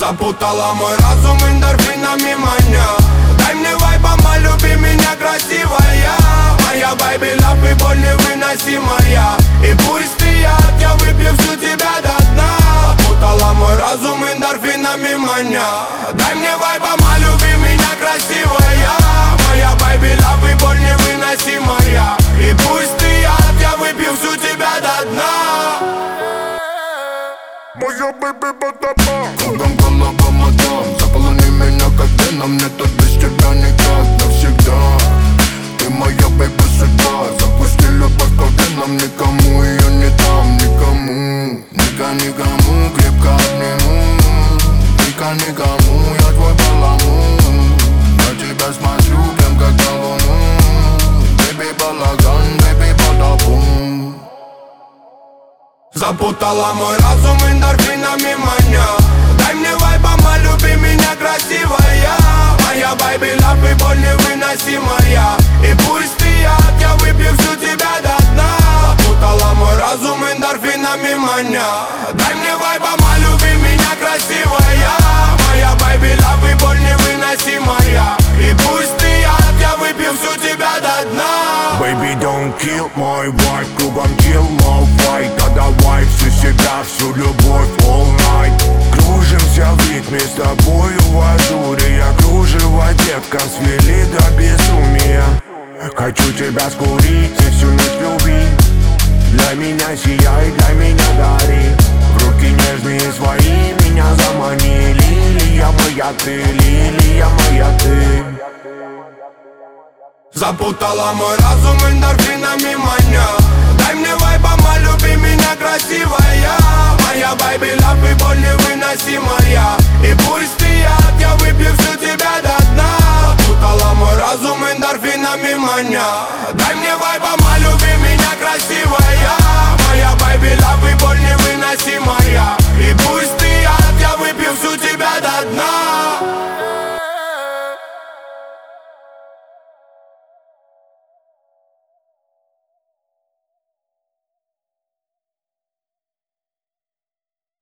Запутала мой разум эндорфинами маня. Дай мне вайба, люби меня красивая. Моя baby love и боль невыносимая. И пусть ты я выпью всю тебя до дна. Запутала мой разум эндорфинами маня. Дай мне вайба, люби меня красивая. Моя baby love и боль невыносимая. И пусть ты я выпью всю тебя до дна. Моя baby батаба. Кругом голова мотом. Заполони меня как веном. Мне тут без тебя никак навсегда. Ты моя baby судьба. Запусти любовь по венам. Никому ее не дам, никому. Никому крепко обниму. Никому я твой баламут. На тебя смотрю прям как на луну. Baby балаган, baby бадабум. Запутала мой разум эндорфинами маня. Дай мне вайба, люби меня красивая. Моя baby love и боль невыносимая. И пусть ты я выпью всю тебя до дна. Запутала мой разум эндорфинами маня. Дай мне вайба, люби меня красивая. Моя baby love и боль невыносимая. И пусть ты я выпью всю тебя до дна. Baby, don't kill my vibe. Кругом kill my fight. А давай всю себя, всю любовь all night. Кружимся в ритме с тобою в ажуре. Я кружево, детка, свели до безумия. Хочу тебя скурить и всю ночь любить. Для меня сияй, для меня гори. В руки нежные свои меня замани. Лилия моя ты, лилия моя ты. Запутала мой разум эндорфинами маня. Дай мне вайба, люби меня красивая. Моя baby love и боль невыносимая. И пусть ты я выпью всю тебя до дна. Запутала мой разум эндорфинами маня. Дай мне вайба,